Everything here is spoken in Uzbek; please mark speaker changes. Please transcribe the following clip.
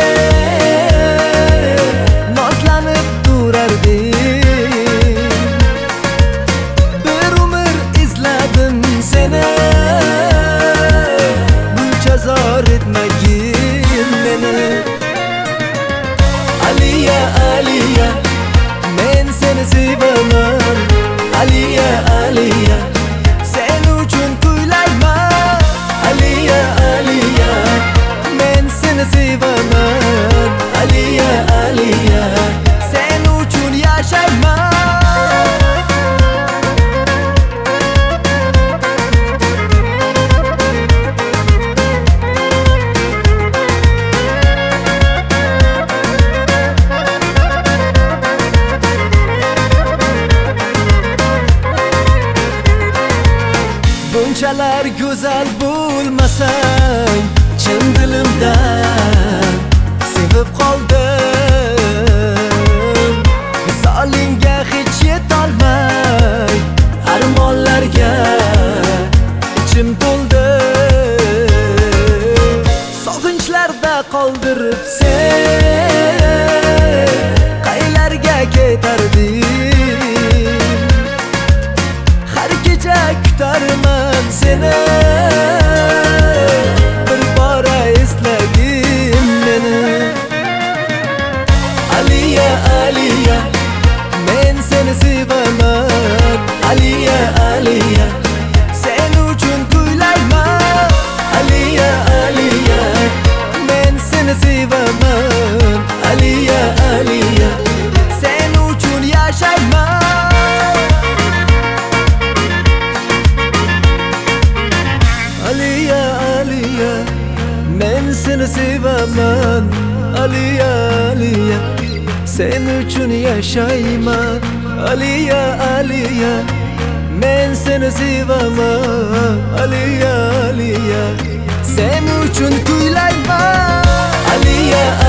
Speaker 1: nozlanib turardim. Bir umr izladim seni, buncha zor etmagin meni. Aliya, Aliya, men seni sevaman. Aliya, Aliya, sen uchun kuylayman. Aliya, Aliya, men seni sevaman. Aliya, Aliya, sen uchun yashayman. Bunchalar go'zal bo'lmasang, chin dilimdan sevib qoldim. Visolingga hech yetolmay, armonlarga ichim to'ldi. Sog'inchlarda qoldirib sen qaylarga ketarding? Har kecha kutarman seni, bir bora eslagin meni. Aliya, Aliya, men seni sevaman. Aliya, Aliya, sen uchun kuylayman. Aliya, Aliya, men seni sevaman. Aliya, Aliya, sen uchun yashayman. Aliya, Aliya, men seni sevaman. Aliya, Aliya, sen uchun yashayman. Aliya, Aliya, men seni sevaman. Aliya, Aliya, sen uchun kuylayman. Aliya,